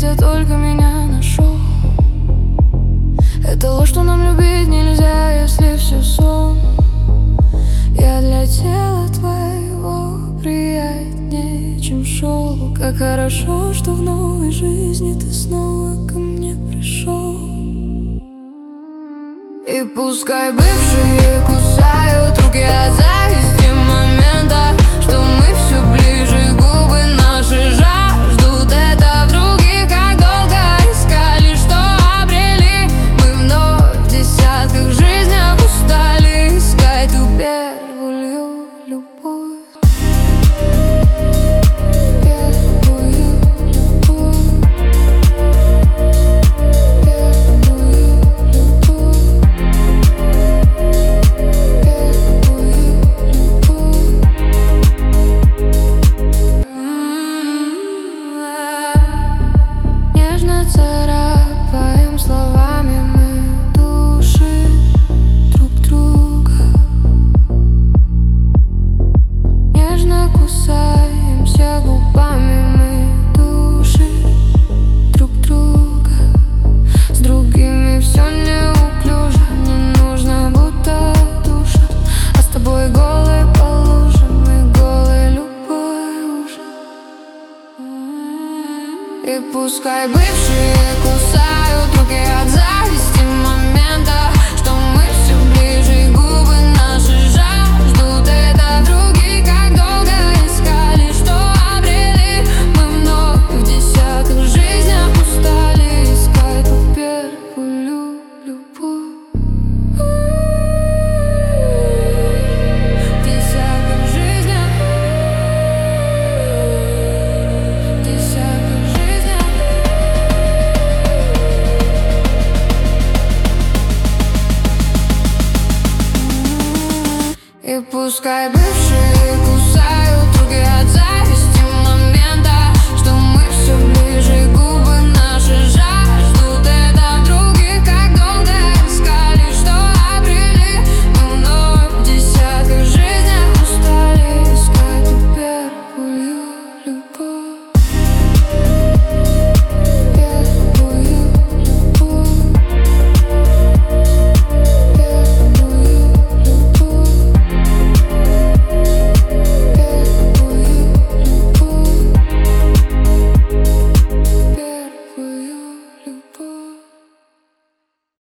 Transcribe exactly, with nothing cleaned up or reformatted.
я только меня нашел. Это ложь, что нам любить нельзя, если все сон. Я для тела твоего приятнее, чем шелк. Как хорошо, что в новой жизни ты снова ко мне пришел. И пускай бывшие кусают руки от зависти момента, что мы все ближе, губы наши жаждут это в других, как долго искали, что обрели. Мы вновь в десятках жизнях устали искать ту первую любовь. Царапаем словами мы души друг друга, нежно кусаемся губами мы души друг друга. С другими все неуклюже, не нужно будто душа, а с тобой голой по лужам и голой любой уже. И пускай бывшие кусают руки от зависти момента, что мы все ближе, губы наши жаждут это в других, как долго искали, что обрели. Мы вновь в десятках жизнях устали искать ту первую любовь. В десятках жизнях, в десятках жизнях. И пускай бы